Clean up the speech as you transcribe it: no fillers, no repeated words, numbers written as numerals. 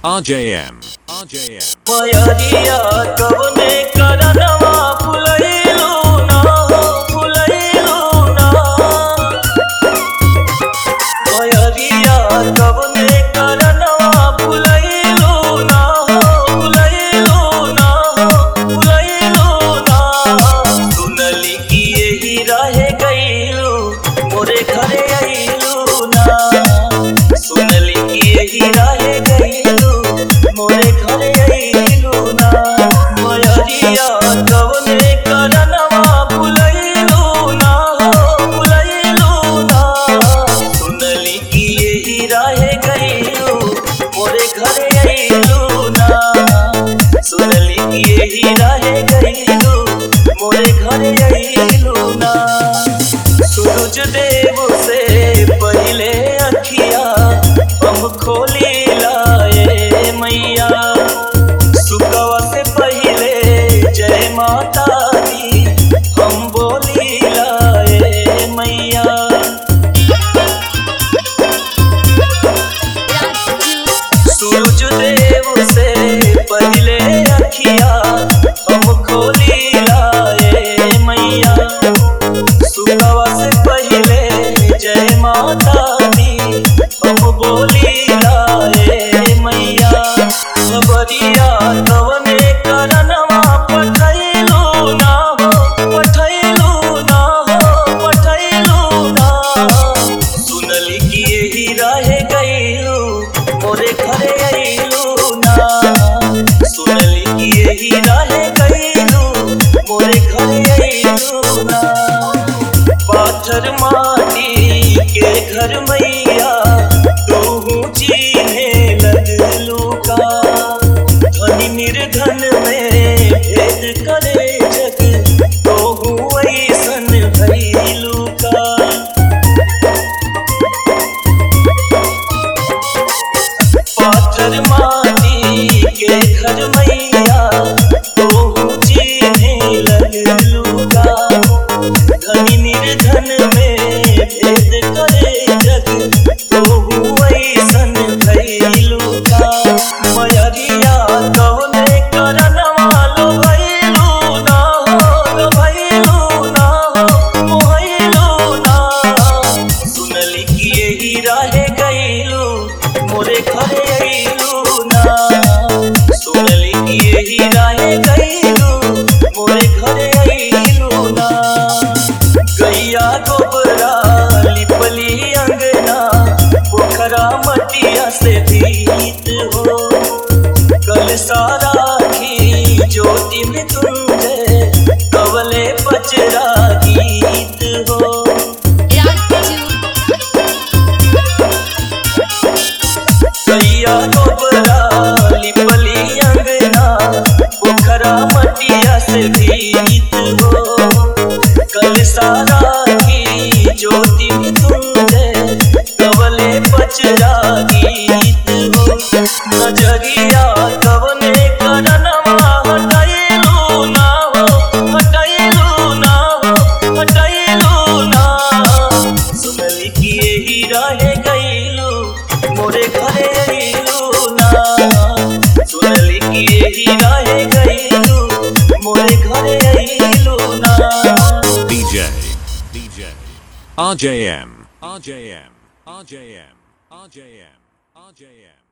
RJM मयरिया कवने करनवा फुलैलू ना फुलैलू ना मयरिया कवने करनवा फुलैलू ना फुलैलू ना फुलैलू ना सुनली कि यही रहे गईलू मोरे घरे आईलू ना सुनली कि यही रहे गईलू मोरे घरे आईलू ना मयरिया कवने करनवा फुलैलू ना फुलैलू ना सुनली कि यही रहे गईलू मोरे घरे आईलू ना सुनली कि यही रहे गईलू मोरे घरे आईलू ना सूरज देव से पहले अखिया हम खोली लाए मैया सुकवा से पहले जय माता दी हम बोली लाए मैया सूरज देव से पहले अखिया हम खोली लाए मैया सुकवा से पहले जय माता दी हम बोली लाए मैया सबरिया कवने करनवा पठैलू ना हो पठैलू ना हो पठैलू ना सुनली कि यही रहे गईलू मोरे घरे आईलू ना सुनली कि यही रहे गईलू मोरे घरे आईलू ना पाथर माटी के घर मैया तू चीन्हे लगलू का धनी निर्धन में भेद करे जग तो ऐसन भइलू का पाथर माटी के घर मैया तू चीन्हे लगलू का धनी निर्धन में भेद करे जग तो ऐसन भइलू का मयरिया कवने करनवा लो भइलू ना हो भइलू ना हो मोहइलू ना सुनली कि यही रहे गईलू मोरे घरे आईलू ना सुनली कि यही रहे गईलू मोरे घरे आईलू ना गैया गोबरा लिपली अंगना पोखरा मटिया से भीत हो कल सारा की ज्योति में तुझे कवले पचरा गीत हो गैया गोबरा लिपली अंगना पोखरा मटिया से भीत हो कल सारा की ज्योति में तुझे कवले पचरा गीत हो नजरिया कवने करनवा हटैलू ना हो हटैलू ना हो हटैलू ना सुनली कि यही रहे गईलू मोरे घरे आईलू ना सुनली कि यही रहे गईलू मोरे घरे आईलू ना DJ RJM